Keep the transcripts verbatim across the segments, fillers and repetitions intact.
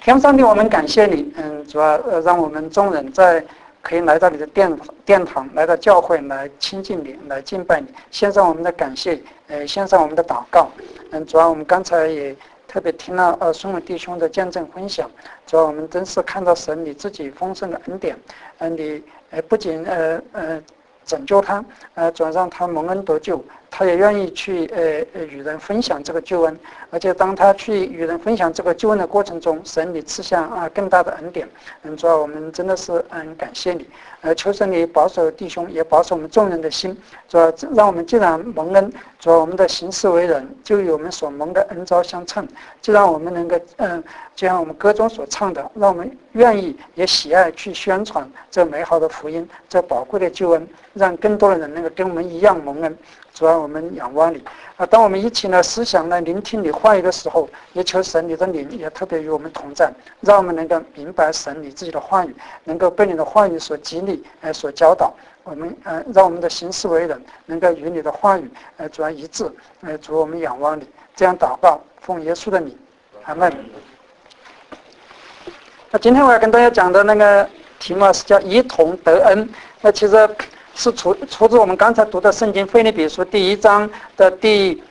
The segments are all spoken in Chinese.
天父上帝，我们感谢你，嗯，主要呃让我们众人在可以来到你的殿殿堂，来到教会来亲近你，来敬拜你，献上我们的感谢，呃，献上我们的祷告。嗯，主要我们刚才也特别听了呃孙文弟兄的见证分享，主要我们真是看到神你自己丰盛的恩典，呃，你呃不仅呃呃拯救他，呃，主要让他蒙恩得救。他也愿意去呃呃与人分享这个救恩，而且当他去与人分享这个救恩的过程中，神你赐下啊更大的恩典。嗯，主要我们真的是嗯感谢你，呃，求神你保守弟兄，也保守我们众人的心。主要让我们既然蒙恩，主要我们的行事为人就与我们所蒙的恩召相称，就让我们能够嗯，就像我们歌中所唱的，让我们愿意也喜爱去宣传这美好的福音，这宝贵的救恩，让更多的人能够跟我们一样蒙恩。主要我们仰望你啊！当我们一起呢思想呢聆听你话语的时候，也求神你的灵也特别与我们同在，让我们能够明白神你自己的话语，能够被你的话语所激励，呃，所教导。我们呃，让我们的行事为人能够与你的话语呃主要一致。呃，主我们仰望你，这样祷告，奉耶稣的名，阿门。那今天我要跟大家讲的那个题目是叫一同得恩。那其实。是出出自我们刚才读的圣经腓立比书第一章的第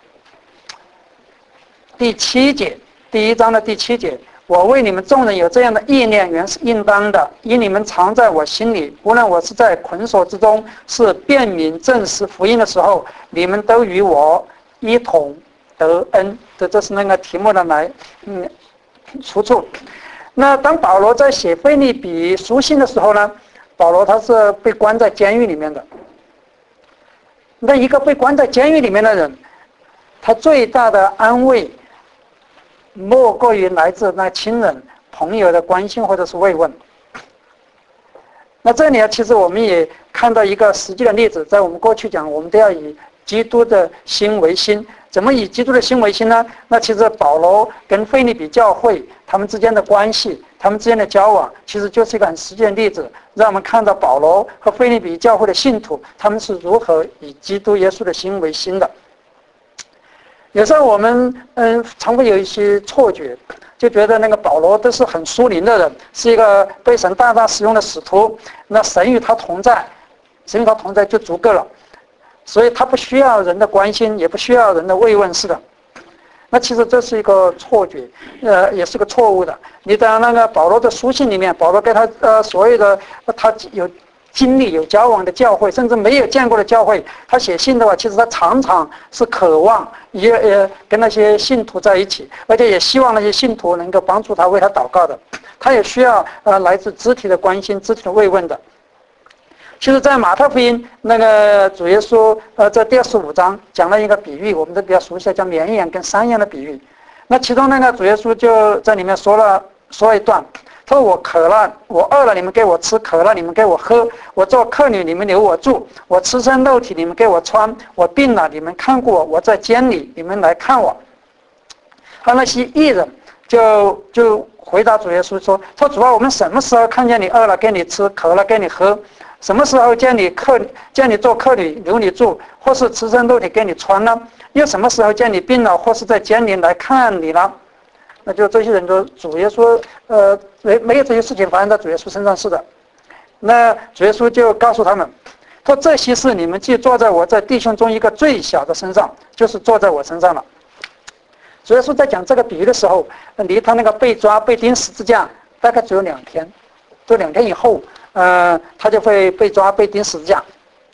第七节，第一章的第七节，我为你们众人有这样的意念，原是应当的，因你们常在我心里，无论我是在捆锁之中，是辨明证实福音的时候，你们都与我一同得恩。这这是那个题目的来嗯出处。那当保罗在写腓立比书信的时候呢？保罗他是被关在监狱里面的。那一个被关在监狱里面的人，他最大的安慰，莫过于来自那亲人朋友的关心或者是慰问。那这里啊，其实我们也看到一个实际的例子，在我们过去讲，我们都要以基督的心为心。怎么以基督的心为心呢？那其实保罗跟腓立比教会他们之间的关系，他们之间的交往，其实就是一个很实际的例子，让我们看到保罗和腓立比教会的信徒，他们是如何以基督耶稣的心为心的。有时候我们嗯，常会有一些错觉，就觉得那个保罗都是很属灵的人，是一个被神大大使用的使徒，那神与他同在，神与他同在就足够了。所以他不需要人的关心，也不需要人的慰问，是的。那其实这是一个错觉，呃，也是个错误的。你在那个保罗的书信里面，保罗跟他呃所有的他有经历、有交往的教会，甚至没有见过的教会，他写信的话，其实他常常是渴望也呃跟那些信徒在一起，而且也希望那些信徒能够帮助他、为他祷告的。他也需要呃来自肢体的关心、肢体的慰问的。其实，在马太福音那个主耶稣，呃，在第二十五章讲了一个比喻，我们都比较熟悉，叫绵羊跟山羊的比喻。那其中那个主耶稣就在里面说了说一段，他说：“我渴了，我饿了，你们给我吃；渴了，你们给我喝；我做客旅，你们留我住；我赤身露体，你们给我穿；我病了，你们看顾我；我在监里，你们来看我。”他那些义人就就回答主耶稣说：“说主啊，我们什么时候看见你饿了给你吃，渴了给你喝？什么时候见你客见你做客旅留你住，或是赤身露体给你穿呢？又什么时候见你病了，或是在监里来看你呢？”那就这些人都主耶稣呃没没有这些事情发生在主耶稣身上，是的。那主耶稣就告诉他们，他说：“这些事你们既做在我在弟兄中一个最小的身上，就是做在我身上了。”主耶稣在讲这个比喻的时候，离他那个被抓被钉十字架大概只有两天，这两天以后。呃，他就会被抓、被钉十字架。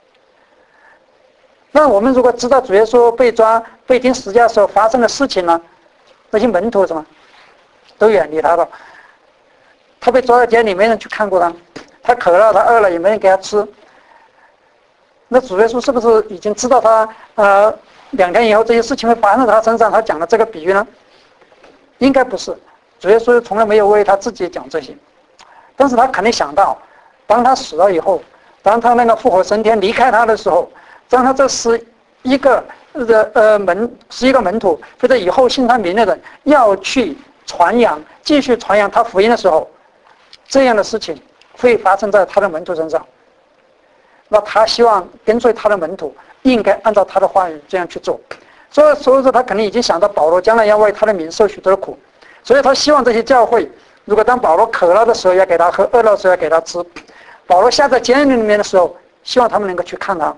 那我们如果知道主耶稣被抓、被钉十字架的时候发生的事情呢，那些门徒什么都远离他了。他被抓在监里，没人去看过他；他渴了、他饿了，也没人给他吃。那主耶稣是不是已经知道他呃两天以后这些事情会发生在他身上？他讲了这个比喻呢？应该不是。主耶稣从来没有为他自己讲这些，但是他肯定想到。当他死了以后，当他那个复活升天离开他的时候，当他这十一个呃呃门十一个门徒或者以后信他名的人要去传扬继续传扬他福音的时候，这样的事情会发生在他的门徒身上。那他希望跟随他的门徒应该按照他的话语这样去做。所以所以说他肯定已经想到保罗将来要为他的名受许多的苦。 所以他希望这些教会，如果当保罗渴了的时候要给他喝，饿了的时候要给他吃；保罗下在监狱里面的时候，希望他们能够去看他。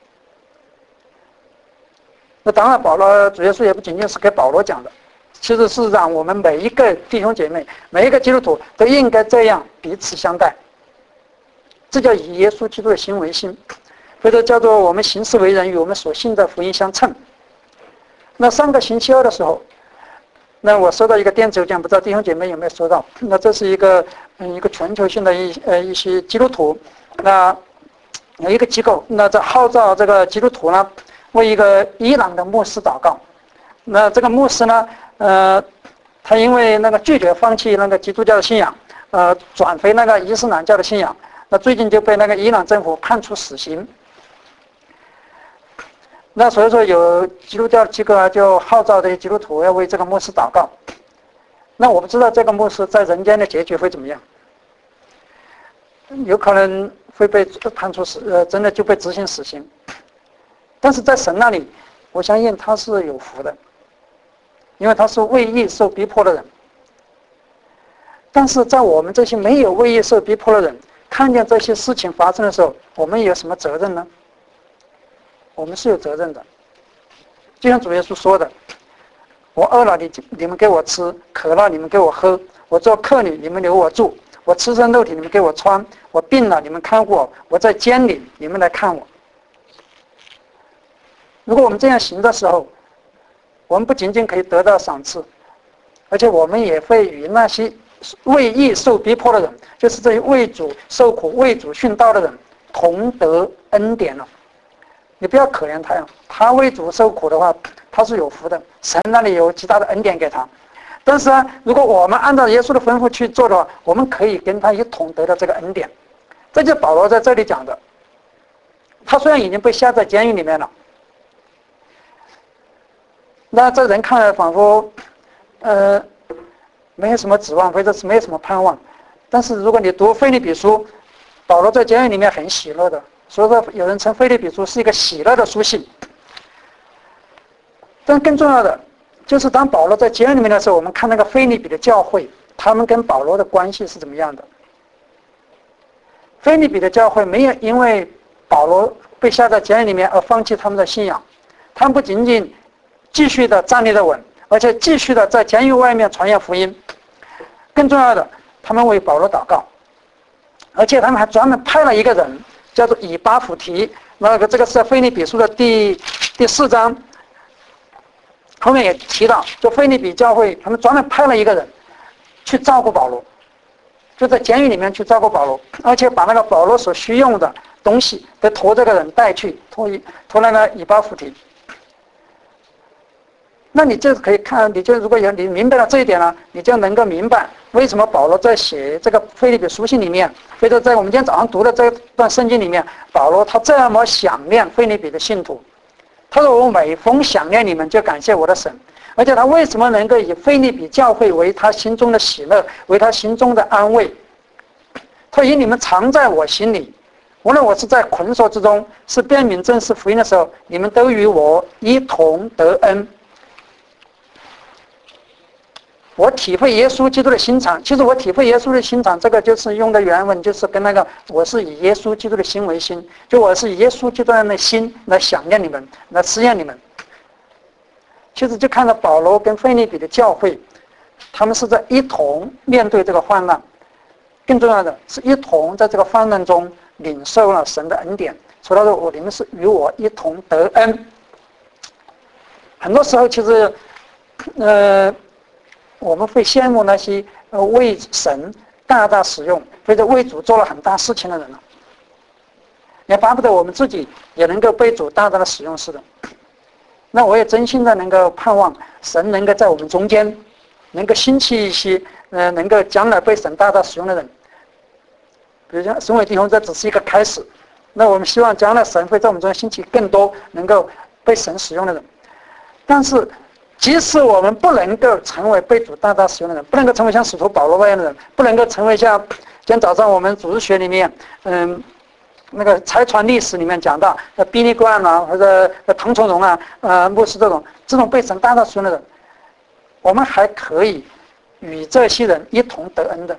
那当然，保罗主耶稣也不仅仅是给保罗讲的，其实是让我们每一个弟兄姐妹、每一个基督徒都应该这样彼此相待。这叫以耶稣基督的心为心，或者叫做我们行事为人与我们所信的福音相称。那上个星期二的时候，那我收到一个电子邮件，不知道弟兄姐妹有没有收到？那这是一个嗯一个全球性的一呃一些基督徒，那有一个机构，那在号召这个基督徒呢，为一个伊朗的牧师祷告。那这个牧师呢，呃，他因为那个拒绝放弃那个基督教的信仰，呃，转回那个伊斯兰教的信仰，那最近就被那个伊朗政府判处死刑。那所以说有基督教机构啊，就号召这些基督徒要为这个牧师祷告。那我不知道这个牧师在人间的结局会怎么样，有可能会被判处死，呃，真的就被执行死刑。但是在神那里，我相信他是有福的，因为他是为义受逼迫的人。但是在我们这些没有为义受逼迫的人，看见这些事情发生的时候，我们有什么责任呢？我们是有责任的。就像主耶稣说的：“我饿了，你你们给我吃；渴了，你们给我喝；我做客旅，你们留我住；我赤身露体，你们给我穿；我病了，你们看顾我；我在监里，你们来看我。”如果我们这样行的时候，我们不仅仅可以得到赏赐，而且我们也会与那些为义受逼迫的人，就是这些为主受苦、为主殉道的人，同得恩典了。你不要可怜他呀，他为主受苦的话，他是有福的，神那里有极大的恩典给他。但是啊，如果我们按照耶稣的吩咐去做的话，我们可以跟他一同得到这个恩典。这就是保罗在这里讲的。他虽然已经被下在监狱里面了，那这人看来仿佛，呃，没有什么指望，或者是没有什么盼望。但是如果你读腓立比书，保罗在监狱里面很喜乐的。所以说，有人称腓立比书是一个喜乐的书信。但更重要的，就是当保罗在监狱里面的时候，我们看那个腓立比的教会，他们跟保罗的关系是怎么样的？腓立比的教会没有因为保罗被下在监狱里面而放弃他们的信仰，他们不仅仅继续的站立得稳，而且继续的在监狱外面传扬福音。更重要的，他们为保罗祷告，而且他们还专门派了一个人，叫做以巴弗提。那个这个是腓立比书的第第四章，后面也提到，就腓立比教会，他们专门派了一个人去照顾保罗，就在监狱里面去照顾保罗，而且把那个保罗所需用的东西都托这个人带去，托托那个以巴弗提。那你就可以看，你就如果有你明白了这一点了，你就能够明白为什么保罗在写这个腓立比书信里面，或者在我们今天早上读的这段圣经里面，保罗他这么想念腓立比的信徒。他说：“我每逢想念你们，就感谢我的神。”而且他为什么能够以腓立比教会为他心中的喜乐，为他心中的安慰？他以你们常在我心里，无论我是在捆锁之中，是辨明正式福音的时候，你们都与我一同得恩。我体会耶稣基督的心肠，其实我体会耶稣的心肠，这个就是用的原文，就是跟那个我是以耶稣基督的心为心，就我是以耶稣基督的心来想念你们，来思念你们。其实就看到保罗跟腓立比的教会，他们是在一同面对这个患难，更重要的是一同在这个患难中领受了神的恩典。所以他说：“我你们是与我一同得恩。”很多时候，其实，呃。我们会羡慕那些呃为神大大使用，或者为主做了很大事情的人了，也巴不得我们自己也能够被主大大的使用似的。那我也真心的能够盼望神能够在我们中间，能够兴起一些呃能够将来被神大大使用的人。比如像神伟弟兄，这只是一个开始。那我们希望将来神会在我们中间兴起更多能够被神使用的人。但是，即使我们不能够成为被主大大使用的人，不能够成为像使徒保罗那样的人，不能够成为像今天早上我们组织学里面，嗯，那个财传历史里面讲到，呃，宾利冠啊，或者唐从容啊，呃，牧师这种这种被神大大使用的人，我们还可以与这些人一同得恩的。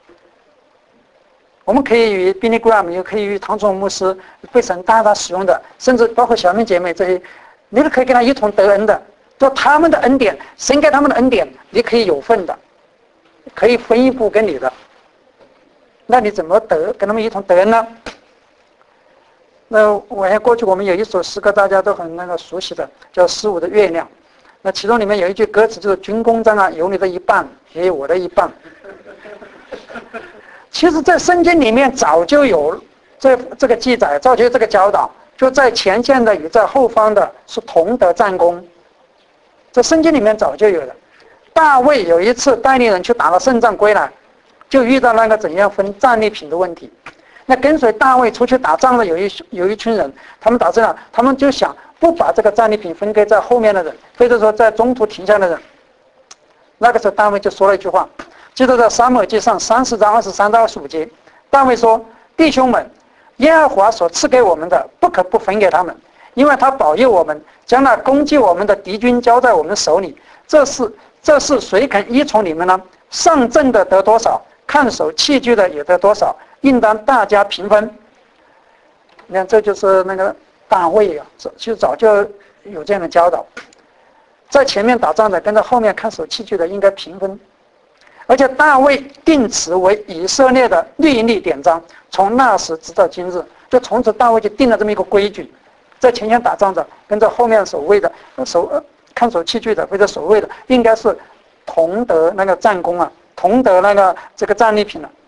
我们可以与 Billy Graham， 也可以与唐崇牧师被神大大使用的，甚至包括小明姐妹这些，你都可以跟他一同得恩的。就他们的恩典，神给他们的恩典，你可以有份的，可以分一步给你的。那你怎么得跟他们一同得恩呢？那我还过去我们有一首诗歌，大家都很那个熟悉的，叫《十五的月亮》。那其中里面有一句歌词就是“军功章啊，有你的一半，也有我的一半”。其实，在圣经里面早就有这这个记载，早就有这个教导，就在前线的与在后方的是同得战功。这圣经里面早就有了。大卫有一次带领人去打了胜仗归来，就遇到那个怎样分战利品的问题。那跟随大卫出去打仗的有一有一群人，他们打这样，他们就想不把这个战利品分给在后面的人，或者说在中途停下的人。那个时候大卫就说了一句话，记得在撒母耳记上三十章二十三到二十五节，大卫说：“弟兄们，耶和华所赐给我们的，不可不分给他们，因为他保佑我们，将那攻击我们的敌军交在我们手里。这是这是谁肯依从你们呢？上阵的得多少，看守器具的也得多少，应当大家平分。”你看，这就是那个大卫啊，其实早就有这样的教导，在前面打仗的跟在后面看守器具的应该平分。而且大卫定此为以色列的律例典章，从那时直到今日，就从此大卫就定了这么一个规矩，在前线打仗的跟在后面守卫的守看守器具的或者守卫的，应该是同得那个战功啊，同得那个这个战利品了。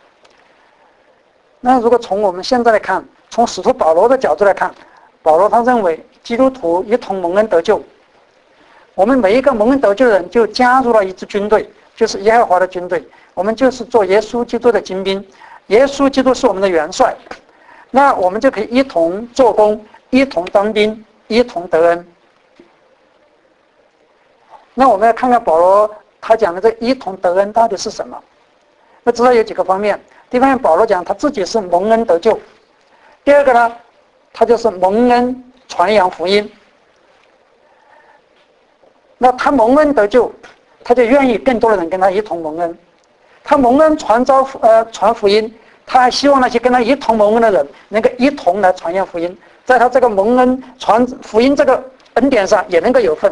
那如果从我们现在来看，从使徒保罗的角度来看，保罗他认为基督徒一同蒙恩得救，我们每一个蒙恩得救的人就加入了一支军队，就是耶和华的军队，我们就是做耶稣基督的精兵，耶稣基督是我们的元帅，那我们就可以一同做工，一同当兵，一同得恩。那我们要看看保罗他讲的这一同得恩到底是什么？那知道有几个方面。第一方面，保罗讲他自己是蒙恩得救；第二个呢，他就是蒙恩传扬福音。那他蒙恩得救，他就愿意更多的人跟他一同蒙恩。他蒙恩传召呃传福音，他还希望那些跟他一同蒙恩的人能够一同来传扬福音，在他这个蒙恩传福音这个恩典上也能够有份。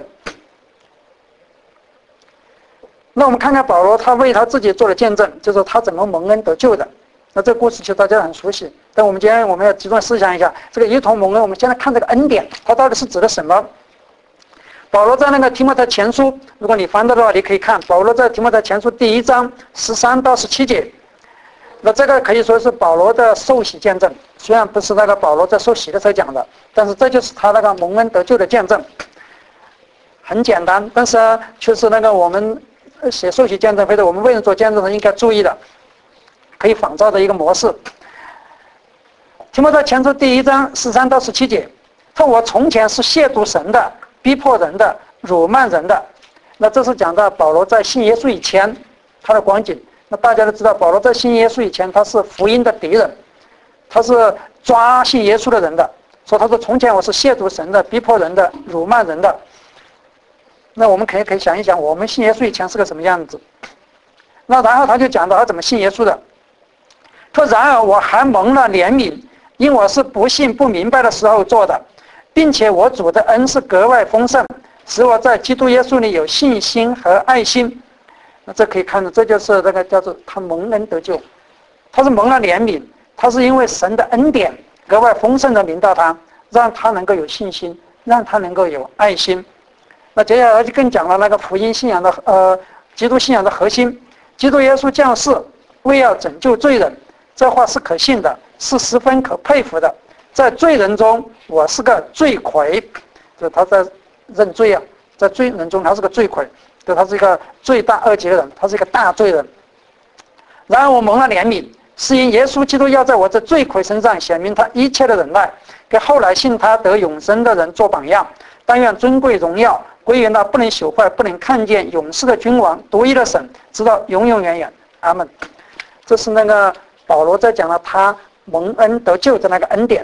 那我们看看保罗他为他自己做的见证，就是他怎么蒙恩得救的。那这个故事其实大家很熟悉，但我们今天我们要集中思想一下，这个一同蒙恩，我们现在看这个恩典，它到底是指的什么？保罗在那个提摩太前书，如果你翻到的话，你可以看保罗在提摩太前书第一章十三到十七节。那这个可以说是保罗的受洗见证，虽然不是那个保罗在受洗的时候讲的，但是这就是他那个蒙恩得救的见证。很简单，但是呢却是那个我们写受洗见证或者我们为人做见证的应该注意的，可以仿照的一个模式。提摩太前书第一章十三到十七节，说我从前是亵渎神的，逼迫人的，辱骂人的。那这是讲到保罗在信耶稣以前他的光景。那大家都知道，保罗在信耶稣以前他是福音的敌人，他是抓信耶稣的人的，说他说从前我是亵渎神的，逼迫人的，辱骂人的。那我们可以可以想一想，我们信耶稣以前是个什么样子？那然后他就讲到他怎么信耶稣的，说然而我还蒙了怜悯，因我是不信不明白的时候做的，并且我主的恩是格外丰盛，使我在基督耶稣里有信心和爱心。那这可以看到，这就是那个叫做他蒙恩得救，他是蒙了怜悯，他是因为神的恩典格外丰盛的临到他，让他能够有信心，让他能够有爱心。那接下来就更讲了那个福音信仰的呃基督信仰的核心，基督耶稣降世为要拯救罪人，这话是可信的，是十分可佩服的。在罪人中，我是个罪魁，就他在认罪啊，在罪人中他是个罪魁，就他是一个罪大恶极的人，他是一个大罪人。然而我蒙了怜悯，是因耶稣基督要在我这罪魁身上显明他一切的忍耐，给后来信他得永生的人做榜样。但愿尊贵荣耀归于那不能朽坏、不能看见、永世的君王、独一的神，直到永永远远。阿们。这是那个保罗在讲了他蒙恩得救的那个恩典。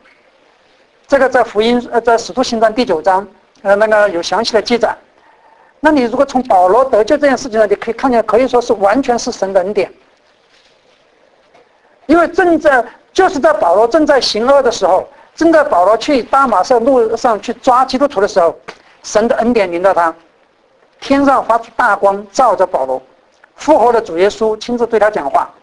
这个在福音呃在使徒行传第九章呃那个有详细的记载。 那你如果从保罗得救这件事情上，你可以看见，可以说是完全是神的恩典。因为正在就是在保罗正在行恶的时候，正在保罗去大马色路上去抓基督徒的时候，神的恩典临到他，天上发出大光照着保罗，复活的主耶稣亲自对他讲话，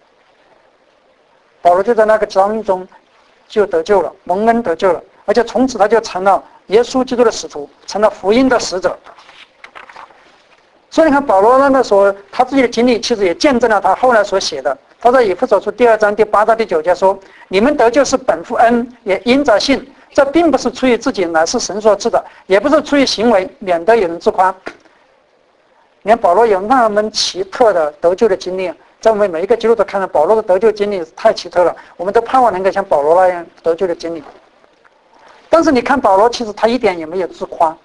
保罗就在那个遭遇中就得救了，蒙恩得救了，而且从此他就成了耶稣基督的使徒，成了福音的使者。所以你看保罗那个时候他自己的经历，其实也见证了他后来所写的。他在以弗所书第二章第八到第九节说：“你们得救是本乎恩，也因着信。这并不是出于自己，乃是神所赐的；也不是出于行为，免得有人自夸。”你看保罗有那么奇特的得救的经历，在我们每一个基督徒看到保罗的得救经历太奇特了，我们都盼望能够像保罗那样得救的经历。但是你看保罗，其实他一点也没有自夸。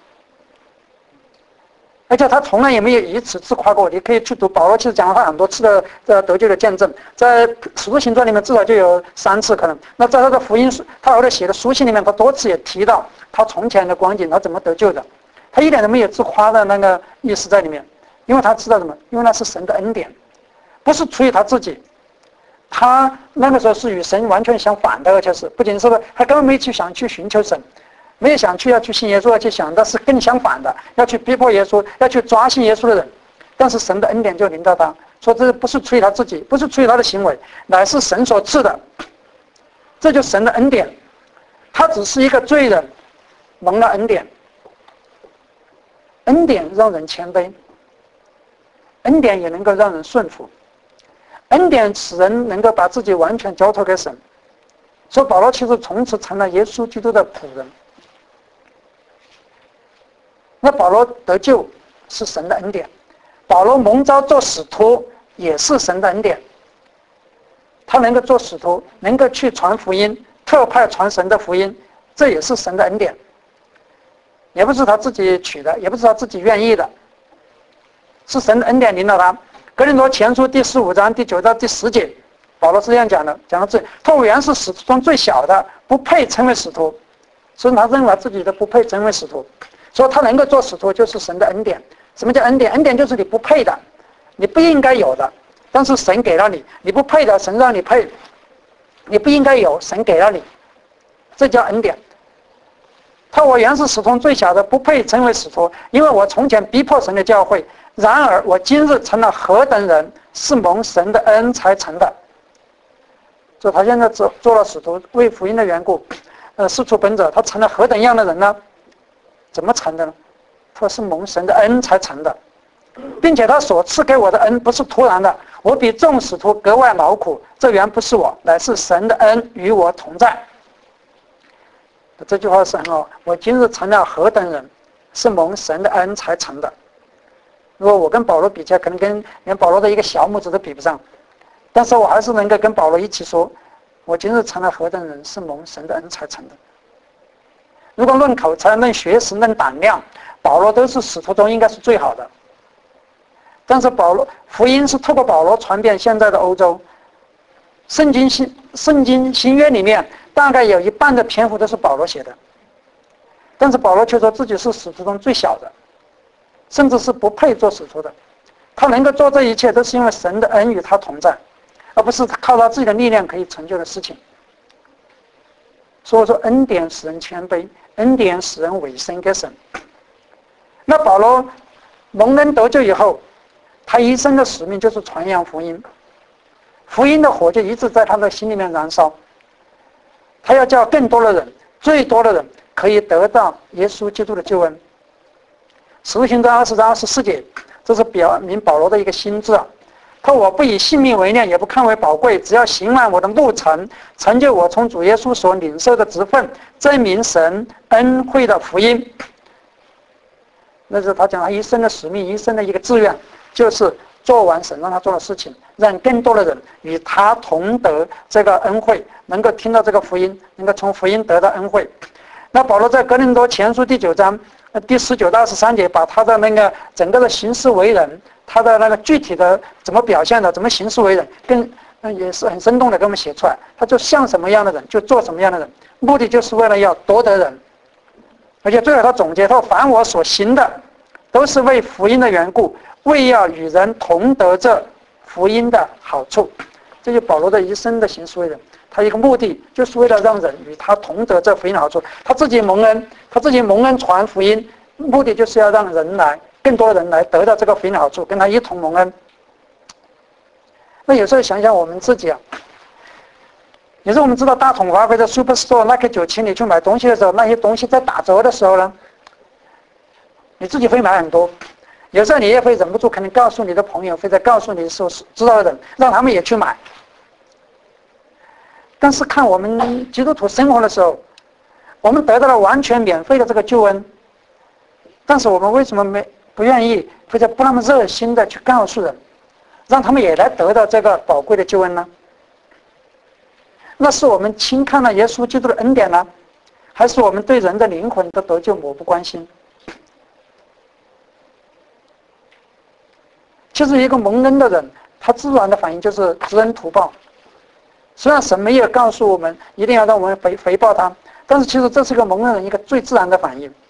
而且他从来也没有以此自夸过。你可以去读保罗，其实讲了他很多次的呃得救的见证，在使徒行传里面至少就有三次可能。那在他的福音书，他后来写的书信里面，他多次也提到他从前的光景，他怎么得救的。他一点都没有自夸的那个意思在里面，因为他知道什么？因为那是神的恩典，不是出于他自己。他那个时候是与神完全相反的，而且是不仅是他根本没去想去寻求神。没有想去要去信耶稣，而且想的是更相反的，要去逼迫耶稣，要去抓信耶稣的人。但是神的恩典就临到他，说这不是出于他自己，不是出于他的行为，乃是神所赐的。这就是神的恩典。他只是一个罪人，蒙了恩典。恩典让人谦卑，恩典也能够让人顺服，恩典使人能够把自己完全交托给神。所以保罗其实从此成了耶稣基督的仆人。那保罗得救是神的恩典，保罗蒙召做使徒也是神的恩典。他能够做使徒，能够去传福音，特派传神的福音，这也是神的恩典，也不是他自己取的，也不是他自己愿意的，是神的恩典领导他。哥林多前书第十五章第九到第十节，保罗是这样讲的，讲到这，他原是使徒中最小的，不配称为使徒，所以他认为自己的不配称为使徒。说他能够做使徒就是神的恩典。什么叫恩典？恩典就是你不配的，你不应该有的，但是神给了你，你不配的，神让你配，你不应该有，神给了你，这叫恩典。他我原是使徒最小的，不配成为使徒，因为我从前逼迫神的教会，然而我今日成了何等人，是蒙神的恩才成的。所以他现在做做了使徒，为福音的缘故，呃，四处奔走，他成了何等样的人呢？怎么成的呢？他是蒙神的恩才成的，并且他所赐给我的恩不是突然的，我比众使徒格外劳苦，这原不是我，乃是神的恩与我同在。这句话是很好，我今日成了何等人，是蒙神的恩才成的。如果我跟保罗比起来，可能跟连保罗的一个小拇指都比不上，但是我还是能够跟保罗一起说，我今日成了何等人，是蒙神的恩才成的。如果论口才、论学识、论胆量，保罗都是使徒中应该是最好的。但是保罗福音是透过保罗传遍现在的欧洲，圣经新圣经新约里面大概有一半的篇幅都是保罗写的，但是保罗却说自己是使徒中最小的，甚至是不配做使徒的。他能够做这一切，都是因为神的恩与他同在，而不是靠他自己的力量可以成就的事情。所以说恩典使人谦卑，恩典使人委身给神。那保罗蒙恩得救以后，他一生的使命就是传扬福音，福音的火就一直在他的心里面燃烧。他要叫更多的人，最多的人可以得到耶稣基督的救恩。使徒行传二十章二十四节，这是表明保罗的一个心志啊。他说我不以性命为念，也不看为宝贵，只要行完我的路程，成就我从主耶稣所领受的职分，证明神恩惠的福音。那是他讲他一生的使命，一生的一个志愿，就是做完神让他做的事情，让更多的人与他同得这个恩惠，能够听到这个福音，能够从福音得到恩惠。那保罗在哥林多前书第九章第十九到二十三节，把他的那个整个的行事为人，他的那个具体的怎么表现的，怎么行事为人，跟也是很生动的给我们写出来。他就像什么样的人，就做什么样的人，目的就是为了要夺得人。而且最后他总结，他说凡我所行的， 都是为福音的缘故，为要与人同得这福音的好处。这就是保罗的一生的行事为人，他一个目的就是为了让人与他同得这福音的好处。他自己蒙恩，他自己蒙恩传福音，目的就是要让人来，更多的人来得到这个福音的好处，跟他一同蒙恩。那有时候想想我们自己啊，有时候我们知道大统华或者 Superstore 那个九七你去买东西的时候，那些东西在打折的时候呢，你自己会买很多。有时候你也会忍不住，可能告诉你的朋友，或者告诉你所知道的人，让他们也去买。但是看我们基督徒生活的时候，我们得到了完全免费的这个救恩，但是我们为什么没不愿意或者不那么热心的去告诉人，让他们也来得到这个宝贵的救恩呢？那是我们轻看了耶稣基督的恩典呢，还是我们对人的灵魂的得救漠不关心？其实一个蒙恩的人，他自然的反应就是知恩图报。虽然神没有告诉我们一定要让我们回回报他，但是其实这是个蒙恩人一个最自然的反应。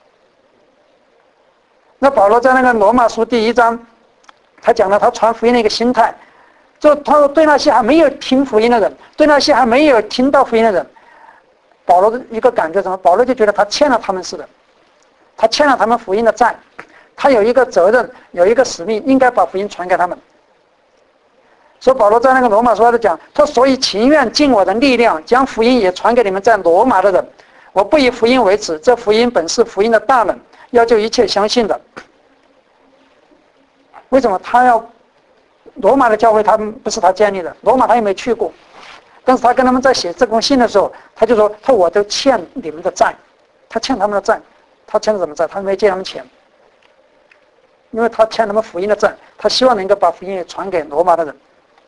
那保罗在那个罗马书第一章，他讲了他传福音的一个心态，就他说对那些还没有听福音的人，对那些还没有听到福音的人，保罗的一个感觉什么？保罗就觉得他欠了他们似的，他欠了他们福音的债。他有一个责任，有一个使命，应该把福音传给他们。所以保罗在那个罗马书他就讲，他所以情愿尽我的力量，将福音也传给你们在罗马的人。我不以福音为耻，这福音本是福音的大能，要救一切相信的。为什么他要罗马的教会？他不是他建立的，罗马他也没去过。但是他跟他们在写这封信的时候，他就说：“他我都欠你们的债，他欠他们的债，他欠什么债？他没借他们钱。”因为他欠他们福音的债，他希望能够把福音也传给罗马的人。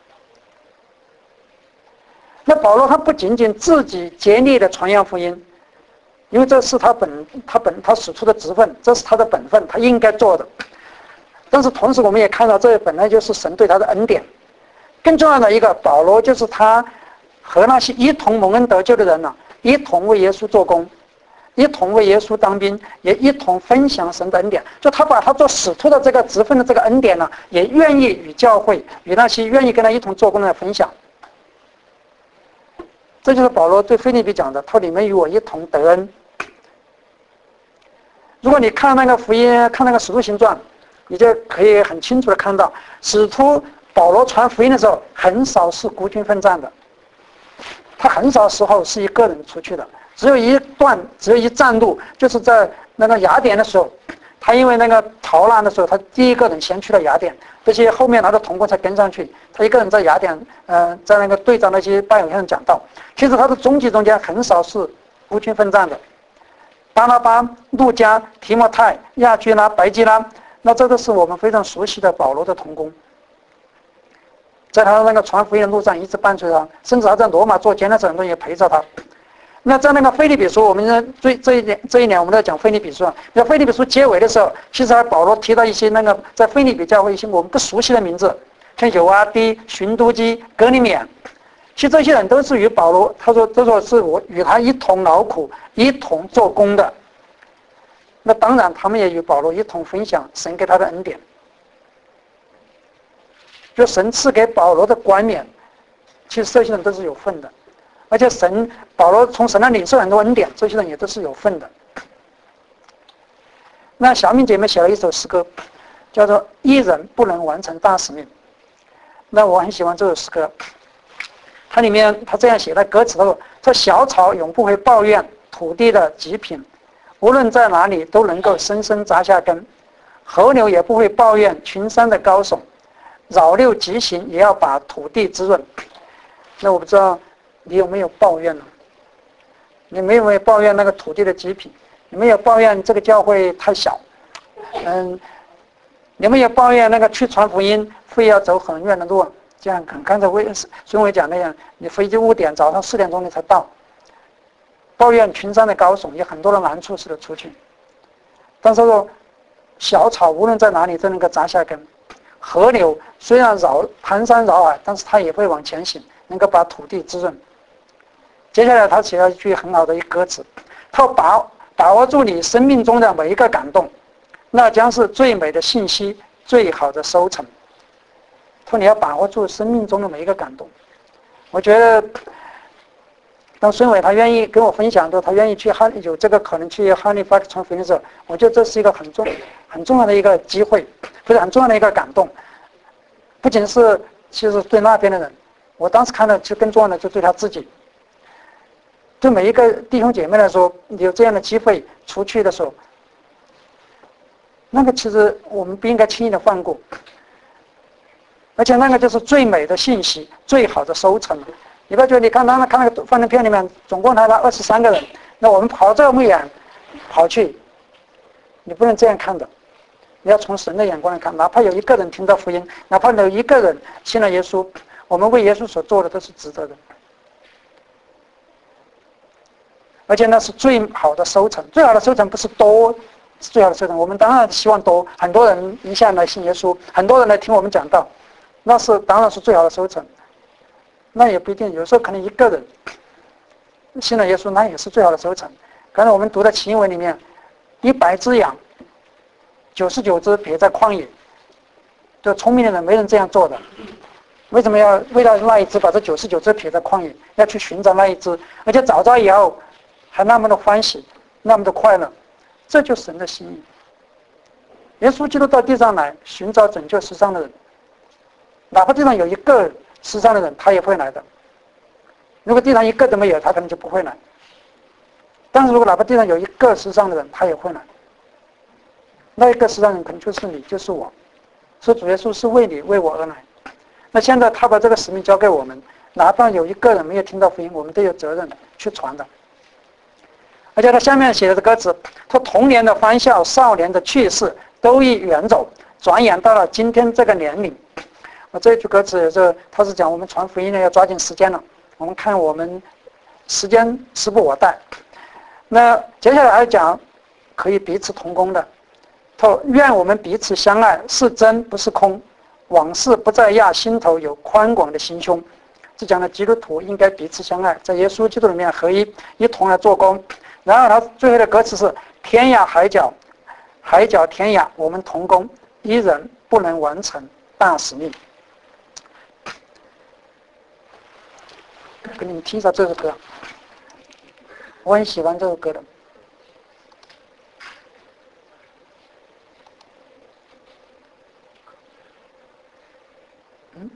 那保罗他不仅仅自己竭力的传扬福音，因为这是他本他本他使徒的职分，这是他的本分，他应该做的。但是同时我们也看到，这本来就是神对他的恩典。更重要的一个，保罗就是他和那些一同蒙恩得救的人呢、啊，一同为耶稣做工。一同为耶稣当兵，也一同分享神的恩典。就他把他做使徒的这个职分的这个恩典呢，也愿意与教会、与那些愿意跟他一同做工的人分享。这就是保罗对腓立比讲的，他说：“你们与我一同得恩。”如果你看那个福音，看那个使徒行传，你就可以很清楚的看到，使徒保罗传福音的时候，很少是孤军奋战的，他很少时候是一个人出去的。只有一段，只有一站路，就是在那个雅典的时候，他因为那个逃难的时候，他第一个人先去了雅典，这些后面他的同工才跟上去。他一个人在雅典，呃，在那个对着那些拜偶像人讲道。其实他的踪迹中间很少是孤军奋战的。巴拿巴、路加、提摩太、亚居拉、白基拉，那这都是我们非常熟悉的保罗的同工。在他那个传福音的路上一直伴随他，甚至他在罗马做监的时候也陪着他。那在那个腓立比书，我们这这一年这一年我们在讲腓立比书啊。那腓立比书结尾的时候，其实还保罗提到一些那个在腓立比教会一些我们不熟悉的名字，像友阿滴、寻都基、格里勉。其实这些人都是与保罗，他说这说是我与他一同劳苦、一同做工的。那当然，他们也与保罗一同分享神给他的恩典。就神赐给保罗的冠冕，其实这些人都是有份的。而且神保罗从神那领受很多恩典，这些人也都是有份的。那小敏姐妹写了一首诗歌，叫做《一人不能完成大使命》。那我很喜欢这首诗歌，它里面他这样写的歌词，他说：“这小草永不会抱怨土地的极品，无论在哪里都能够深深扎下根；河流也不会抱怨群山的高耸，扰六疾行也要把土地滋润。”那我不知道你有没有抱怨呢？你没有没有抱怨那个土地的极品？你没有抱怨这个教会太小？嗯，你没有抱怨那个去传福音非要走很远的路？这样跟刚才魏孙伟讲那样，你飞机误点，早上四点钟你才到。抱怨群山的高耸，有很多的难处似的出去。但是说，小草无论在哪里都能够扎下根。河流虽然绕盘山绕海，但是它也会往前行，能够把土地滋润。接下来他写了一句很好的一歌词，他把把握住你生命中的每一个感动， 那将是最美的信息，最好的收成。说你要把握住生命中的每一个感动。我觉得，当孙伟他愿意跟我分享的，他愿意去哈有这个可能去哈利法克传福音的时候，我觉得这是一个很重很重要的一个机会，不是很重要的一个感动。不仅是其实对那边的人，我当时看到就更重要的就对他自己，对每一个弟兄姐妹来说，有这样的机会出去的时候，那个其实我们不应该轻易的放过。而且那个就是最美的信息，最好的收成。你不要觉得你看他们看那个幻灯片里面，总共来了二十三个人，那我们跑这么远跑去，你不能这样看的。你要从神的眼光来看，哪怕有一个人听到福音，哪怕有一个人信了耶稣，我们为耶稣所做的都是值得的。而且那是最好的收成，最好的收成不是多，是最好的收成。我们当然希望多，很多人一下来信耶稣，很多人来听我们讲道。那是当然是最好的收成，那也不一定，有时候可能一个人信了耶稣，那也是最好的收成。刚才我们读的经文里面，一百只羊，九十九只撇在旷野，这聪明的人没人这样做的。为什么要为了那一只把这九十九只撇在旷野，要去寻找那一只，而且找到以后还那么的欢喜，那么的快乐？这就是神的心意。耶稣基督到地上来寻找拯救世上的人。哪怕地上有一个世上的人，他也会来的。如果地上一个都没有，他可能就不会来。但是如果哪怕地上有一个世上的人，他也会来。那一个世上人可能就是你，就是我。所以主耶稣是为你为我而来。那现在他把这个使命交给我们，哪怕有一个人没有听到福音，我们都有责任去传的。而且他下面写的歌词，他童年的欢笑，少年的去世，都已远走，转眼到了今天这个年龄。我这一句歌词也是，他是讲我们传福音呢要抓紧时间了。我们看我们时间时不我待。那接下来还讲可以彼此同工的，他愿我们彼此相爱，是真不是空，往事不再压，心头有宽广的心胸。这讲的基督徒应该彼此相爱，在耶稣基督里面合一，一同来做工。然后他最后的歌词是天涯海角，海角天涯，我们同工，一人不能完成大使命。给你们听一下这首歌，我很喜欢这首歌的。嗯。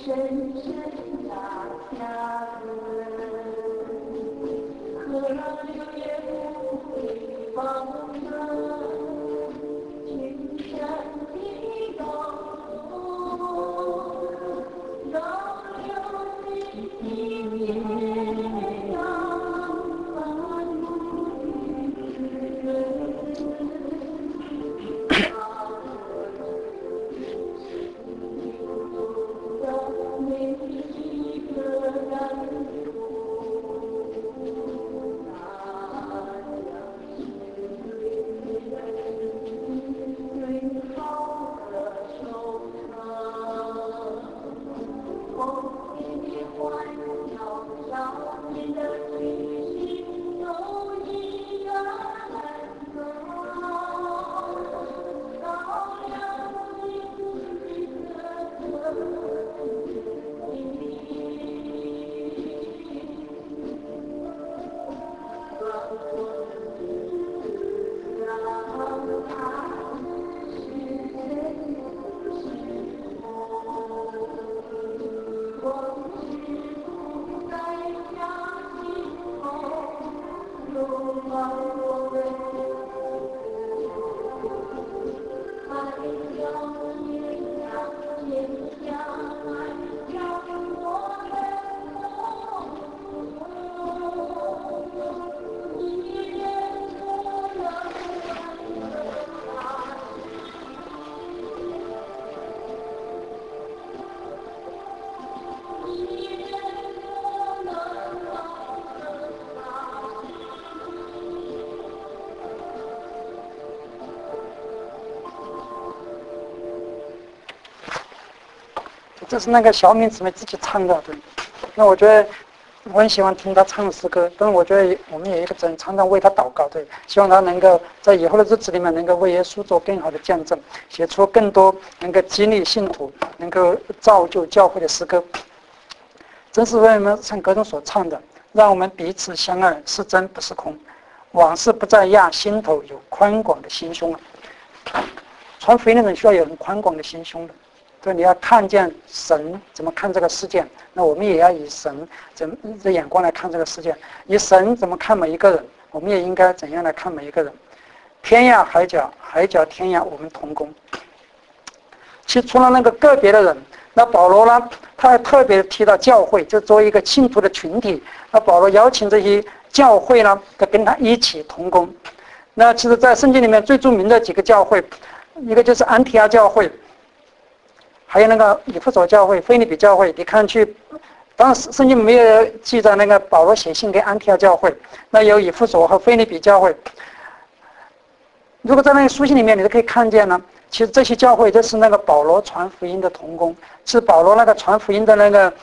这是那个小敏姊妹自己唱的，对。那我觉得我很喜欢听她唱诗歌，但是我觉得我们有一个责任，常常为她祷告，对，希望她能够在以后的日子里面能够为耶稣做更好的见证，写出更多能够激励信徒、能够造就教会的诗歌。正是为我们唱歌中所唱的，让我们彼此相爱，是真不是空，往事不再压，心头有宽广的心胸啊。传福音的人需要有很宽广的心胸的。所以你要看见神怎么看这个事件，那我们也要以神怎么的眼光来看这个事件，以神怎么看每一个人，我们也应该怎样来看每一个人。天涯海角，海角天涯，我们同工。其实除了那个个别的人，那保罗呢，他还特别提到教会，就作为一个信徒的群体，那保罗邀请这些教会呢，跟他一起同工。那其实，在圣经里面最著名的几个教会，一个就是安提阿教会。还有那个以弗所教会、腓立比教会，你看去，当时圣经没有记载那个保罗写信给安提阿教会，那有以弗所和腓立比教会。如果在那个书信里面，你都可以看见呢，其实这些教会就是那个保罗传福音的同工，是保罗那个传福音的那个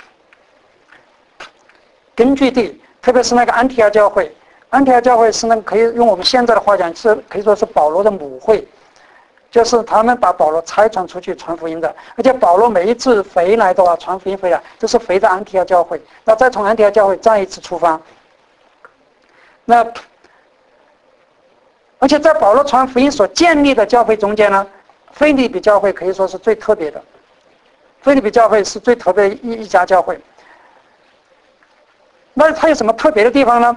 根据地，特别是那个安提阿教会。安提阿教会是那个可以用我们现在的话讲，是可以说是保罗的母会。就是他们把保罗差传出去传福音的，而且保罗每一次回来的话，传福音回来都是回到安提阿教会，那再从安提阿教会再一次出发。那而且在保罗传福音所建立的教会中间呢，腓立比教会可以说是最特别的，腓立比教会是最特别的一一家教会。那它有什么特别的地方呢？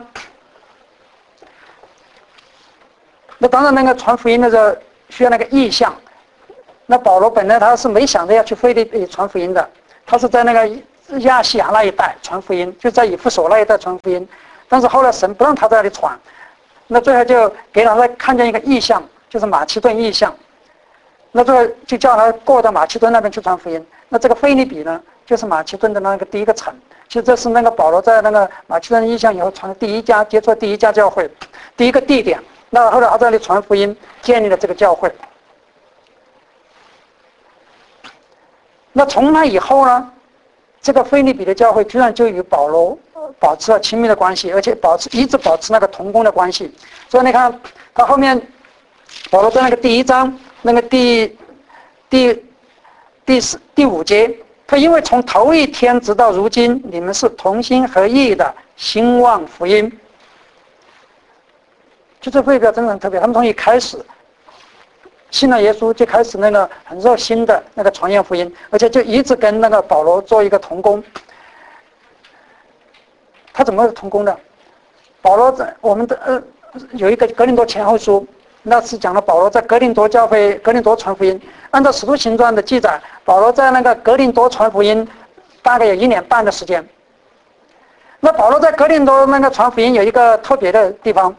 那当然，那个传福音的时候需要那个意向。那保罗本来他是没想着要去腓立比传福音的，他是在那个亚细亚那一带传福音，就在以弗所那一带传福音。但是后来神不让他在那里传，那最后就给他看见一个意象，就是马其顿意象。那最后就叫他过到马其顿那边去传福音。那这个腓立比呢，就是马其顿的那个第一个城。其实这是那个保罗在那个马其顿意象以后传的第一家接触第一家教会，第一个地点。那后来他在那里传福音，建立了这个教会。那从那以后呢，这个腓立比的教会居然就与保罗保持了亲密的关系，而且保持一直保持那个同工的关系。所以你看，他后面保罗在那个第一章那个第第第四第五节，他因为从头一天直到如今，你们是同心合意的兴旺福音。就这会表真的很特别，他们从一开始信了耶稣就开始那个很热心的那个传扬福音，而且就一直跟那个保罗做一个同工。他怎么同工的？保罗在我们的呃有一个格林多前后书，那是讲了保罗在格林多教会格林多传福音。按照使徒行传的记载，保罗在那个格林多传福音大概有一年半的时间。那保罗在格林多那个传福音有一个特别的地方，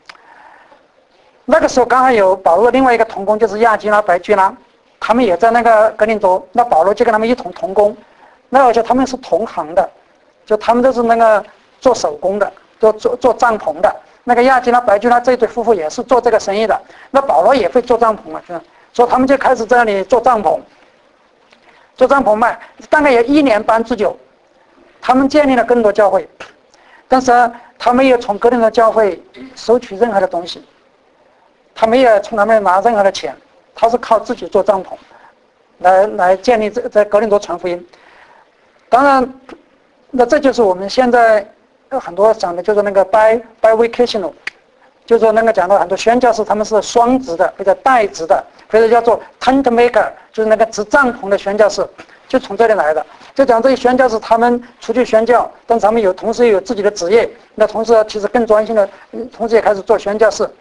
那个时候刚好有保罗的另外一个同工，就是亚基拉、白居拉，他们也在那个格林多，那保罗就跟他们一同同工，那而且他们是同行的，就他们都是那个做手工的，做做做帐篷的。那个亚基拉、白居拉这一对夫妇也是做这个生意的，那保罗也会做帐篷嘛，所以他们就开始在那里做帐篷，做帐篷卖，大概有一年半之久。他们建立了更多教会，但是他没有从格林多教会收取任何的东西，他没有从他们拿任何的钱，他是靠自己做帐篷来来建立在格林多传福音。当然，那这就是我们现在很多讲的就是那个 bi bivocational， 就是说那个讲到很多宣教士他们是双职的或者带职的，或者叫做 tent maker， 就是那个织帐篷的宣教士，就从这里来的。就讲这些宣教士他们出去宣教，但他们有同时也有自己的职业，那同时其实更专心的，同时也开始做宣教士。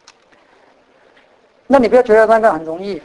那你不要觉得那个很容易。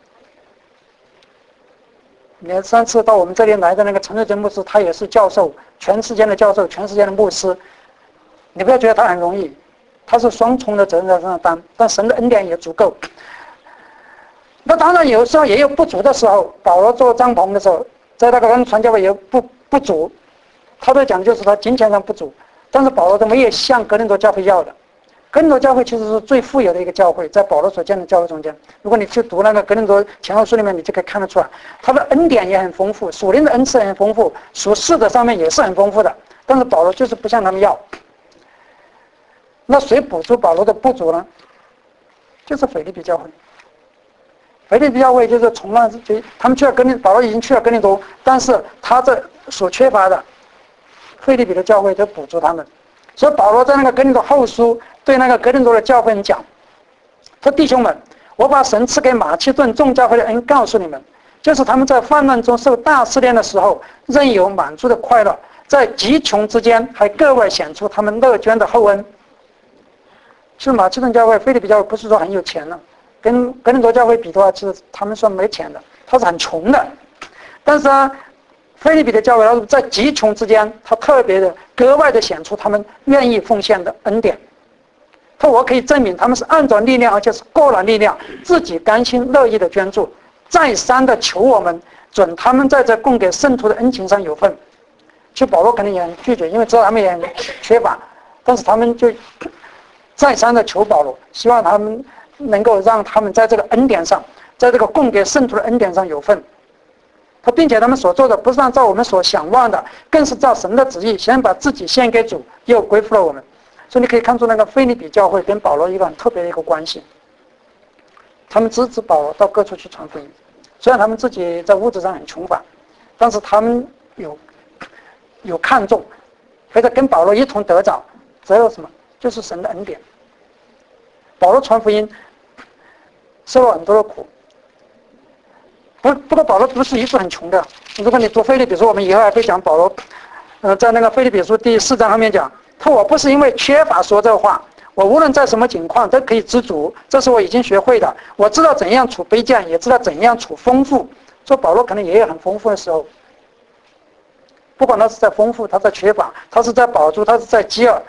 你上次到我们这里来的那个陈瑞珍牧师，他也是教授，全世界的教授，全世界的牧师。你不要觉得他很容易，他是双重的责任在身上担，但神的恩典也足够。那当然有时候也有不足的时候，保罗做帐篷的时候，在那个跟传教会也不不足，他在讲就是他金钱上不足，但是保罗都没有向格林多教会要的。格林多教会其实是最富有的一个教会，在保罗所建的教会中间。如果你去读那个格林多前后书里面，你就可以看得出来，他的恩典也很丰富，属灵的恩赐也很丰富，属世的上面也是很丰富的。但是保罗就是不向他们要。那谁补足保罗的不足呢？就是腓立比教会。腓立比教会就是从那就他们去了格林，保罗已经去了格林多，但是他这所缺乏的，腓立比的教会就补足他们。所以保罗在那个格林多后书对那个格林多的教会讲，说弟兄们，我把神赐给马其顿众教会的恩告诉你们，就是他们在患难中受大试炼的时候，仍有满足的快乐，在极穷之间还格外显出他们乐捐的厚恩。是马其顿教会、腓立比教会不是说很有钱了，跟格林多教会比的话，其实他们算没钱的，他是很穷的。但是啊，腓立比的教会，他在极穷之间，他特别的、格外的显出他们愿意奉献的恩典。他我可以证明，他们是按照力量，而且是过了力量，自己甘心乐意的捐助，再三的求我们准他们在这供给圣徒的恩情上有份。其实保罗肯定也很拒绝，因为知道他们也很缺乏，但是他们就再三的求保罗，希望他们能够让他们在这个恩典上，在这个供给圣徒的恩典上有份。他并且他们所做的不是按照我们所想望的，更是照神的旨意，先把自己献给主，又归附了我们。所以你可以看出那个腓立比教会跟保罗一个很特别的一个关系。他们支持保罗到各处去传福音，虽然他们自己在物质上很穷乏，但是他们有有看重，或者跟保罗一同得着，只有什么？就是神的恩典。保罗传福音受了很多的苦，不不过保罗不是一直很穷的。如果你读腓立比书，我们以后还会讲保罗，呃，在那个腓立比书第四章上面讲，他我不是因为缺乏说这话，我无论在什么情况都可以知足，这是我已经学会的。我知道怎样处卑贱，也知道怎样处丰富。说保罗可能也有很丰富的时候，不管他是在丰富，他在缺乏，他是在饱足，他是在饥饿。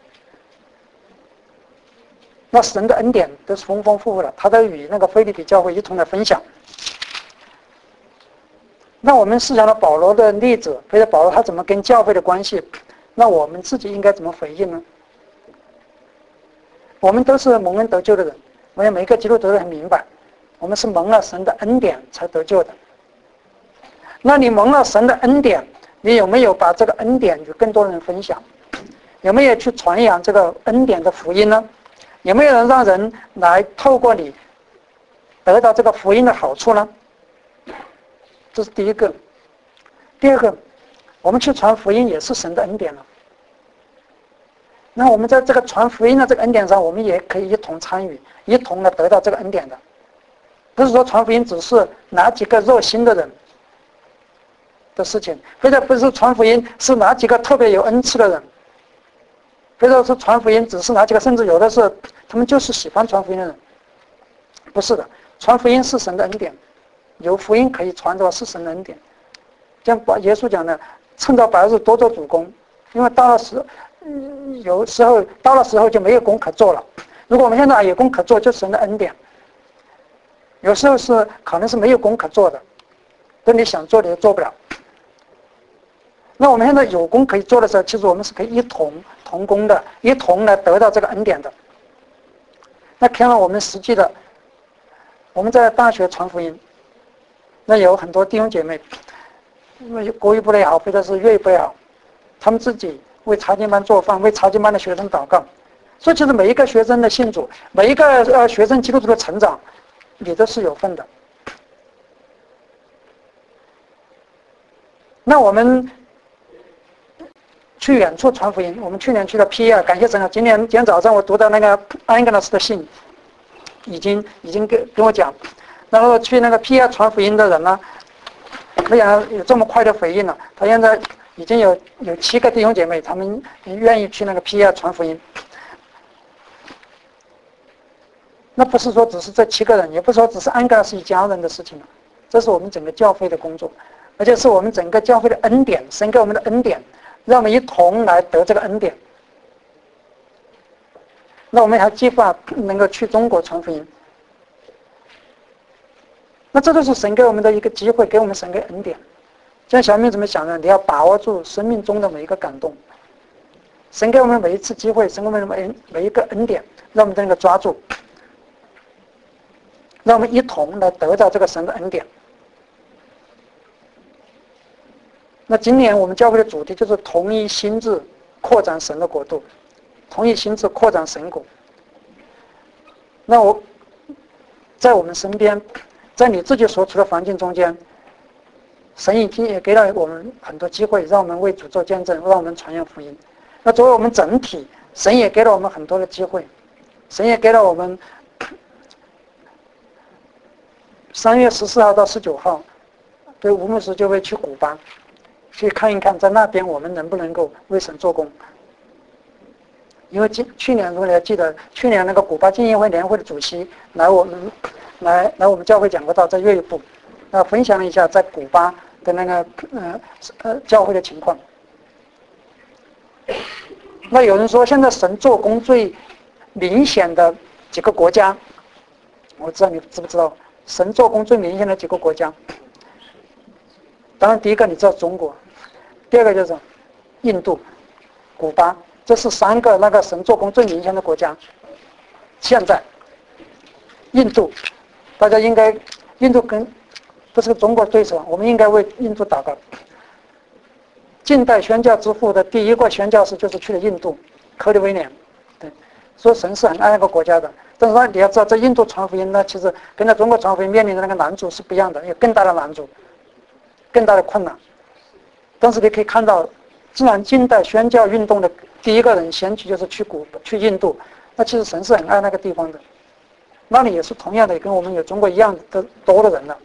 那神的恩典都是丰丰富富的，他都与那个腓立比教会一同来分享。那我们试想到保罗的例子，或者保罗他怎么跟教会的关系，那我们自己应该怎么回应呢？我们都是蒙恩得救的人，我们每一个基督徒都很明白，我们是蒙了神的恩典才得救的。那你蒙了神的恩典，你有没有把这个恩典与更多人分享？有没有去传扬这个恩典的福音呢？有没有人让人来透过你得到这个福音的好处呢？这是第一个。第二个，我们去传福音也是神的恩典了。那我们在这个传福音的这个恩典上，我们也可以一同参与，一同的得到这个恩典的。 不是说传福音只是哪几个热心的人的事情，或者不是传福音是哪几个特别有恩赐的人，或者是传福音只是哪几个，甚至有的是他们就是喜欢传福音的人，不是的，传福音是神的恩典，有福音可以传的话是神的恩典。像耶稣讲的，趁着白日多做主工，因为到了时，嗯，有时候到了时候就没有工可做了。如果我们现在有工可做，就是神的恩典。有时候是可能是没有工可做的，但你想做你又做不了。那我们现在有工可以做的时候，其实我们是可以一同同工的，一同来得到这个恩典的。那看了我们实际的，我们在大学传福音，那有很多弟兄姐妹，因为国语部的也好，或者是粤语部也好，他们自己为查经班做饭，为查经班的学生祷告。所以其实每一个学生的信主，每一个呃学生基督徒的成长，你都是有份的。那我们去远处传福音，我们去年去了 P 二，感谢神啊！今年今天早上我读到那个安格老师的信，已经已经跟跟我讲，然后去那个 P 二传福音的人呢，没想到有这么快的回应了。他现在已经有有七个弟兄姐妹，他们愿意去那个 P 二传福音。那不是说只是这七个人，也不是说只是安格是一家人的事情了，这是我们整个教会的工作，而且是我们整个教会的恩典，神给我们的恩典，让我们一同来得这个恩典。那我们还计划能够去中国传福音，那这都是神给我们的一个机会，给我们神给恩典。像小明怎么想呢？你要把握住生命中的每一个感动，神给我们每一次机会，神给我们每每一个恩典，让我们能够抓住，让我们一同来得到这个神的恩典。那今年我们教会的主题就是同一心志扩展神的国度，同一心志扩展神国。那我在我们身边，在你自己所处的环境中间，神已经也给了我们很多机会，让我们为主做见证，让我们传扬福音。那作为我们整体，神也给了我们很多的机会，神也给了我们三月十四号到十九号，对吴牧师就会去古巴，去看一看，在那边我们能不能够为神做工。因为今去年如果你还记得，去年那个古巴浸信会年会的主席来我们来来我们教会讲过道，在粤语部，那分享了一下在古巴的那个呃呃教会的情况。那有人说，现在神做工最明显的几个国家，我知道你知不知道？神做工最明显的几个国家，当然第一个你知道中国，第二个就是印度、古巴，这是三个那个神做工最明显的国家。现在印度，大家应该印度跟不是中国对手，我们应该为印度祷告。近代宣教之父的第一个宣教士就是去了印度，克里威廉，对，说神是很爱那个国家的。但是呢，你要知道，在印度传福音呢，其实跟在中国传福音面临的那个难处是不一样的，有更大的难处，更大的困难。但是你可以看到，既然近代宣教运动的第一个人先去就是去古去印度，那其实神是很爱那个地方的。那里也是同样的，跟我们有中国一样的多的人了。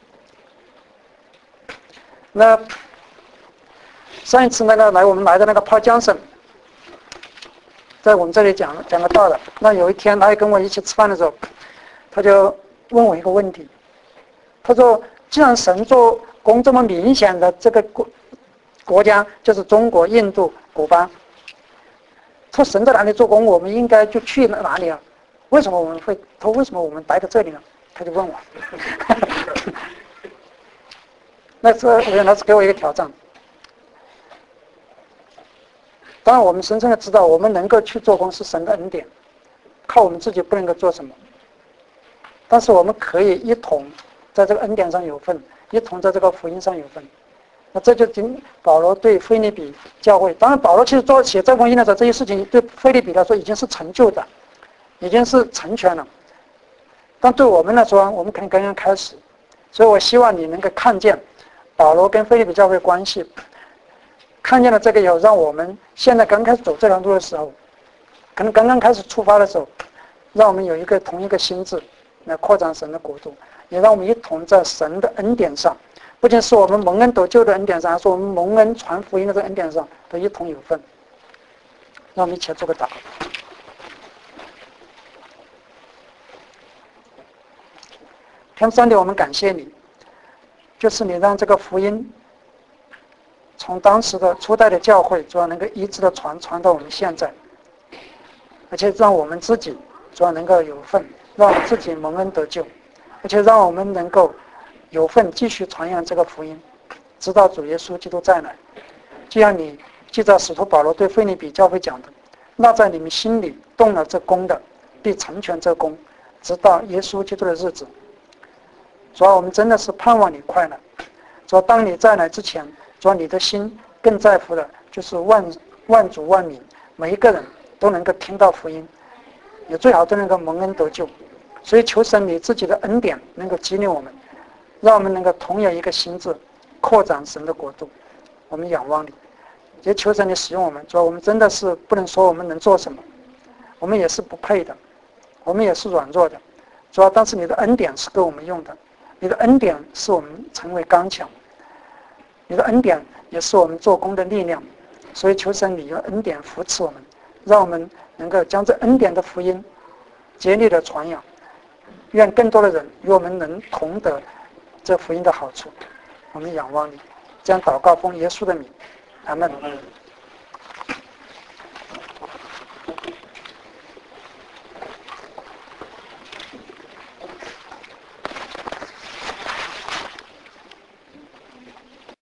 那上一次那个来我们来的那个 Paul Johnson， 在我们这里讲讲了道的。那有一天他还跟我一起吃饭的时候，他就问我一个问题，他说：“既然神做工这么明显的这个国国家就是中国、印度、古巴，说神在哪里做工，我们应该就去哪里啊？为什么我们会？他为什么我们待在这里呢？”他就问我。那次我想他是给我一个挑战。当然，我们深深的知道，我们能够去做工是神的恩典，靠我们自己不能够做什么。但是我们可以一同在这个恩典上有份，一同在这个福音上有份。那这就今保罗对腓立比教会，当然保罗其实做写这封信的时候，这些事情对腓立比来说已经是成就的，已经是成全了。但对我们来说，我们可能刚刚开始，所以我希望你能够看见保罗跟腓立比教会的关系。看见了这个以后，让我们现在刚开始走这条路的时候，可能刚刚开始出发的时候，让我们有一个同一个心智来扩展神的国度， 也让我们一同在神的恩典上，不仅是我们蒙恩得救的恩典上，还是我们蒙恩传福音的这个恩典上，都一同有份。让我们一起做个祷告。天父上帝，我们感谢你，就是你让这个福音从当时的初代的教会，主要能够一直的传传到我们现在，而且让我们自己主要能够有份，让我们自己蒙恩得救，而且让我们能够有份继续传扬这个福音，直到主耶稣基督再来。就像你记着使徒保罗对腓立比教会讲的，那在你们心里动了这功的，必成全这功，直到耶稣基督的日子。主要我们真的是盼望你快来。主要当你再来之前，主要你的心更在乎的就是万万族万民，每一个人都能够听到福音，也最好都能够蒙恩得救。所以求神你自己的恩典能够激励我们，让我们能够同有一个心智，扩展神的国度。我们仰望你，也求神你使用我们。主要我们真的是不能说我们能做什么，我们也是不配的，我们也是软弱的。主要但是你的恩典是给我们用的，你的恩典使我们成为刚强，你的恩典也是我们做工的力量。所以求神你用恩典扶持我们，让我们能够将这恩典的福音竭力的传扬，愿更多的人与我们能同得这福音的好处。我们仰望你，这样祷告奉耶稣的名，阿们。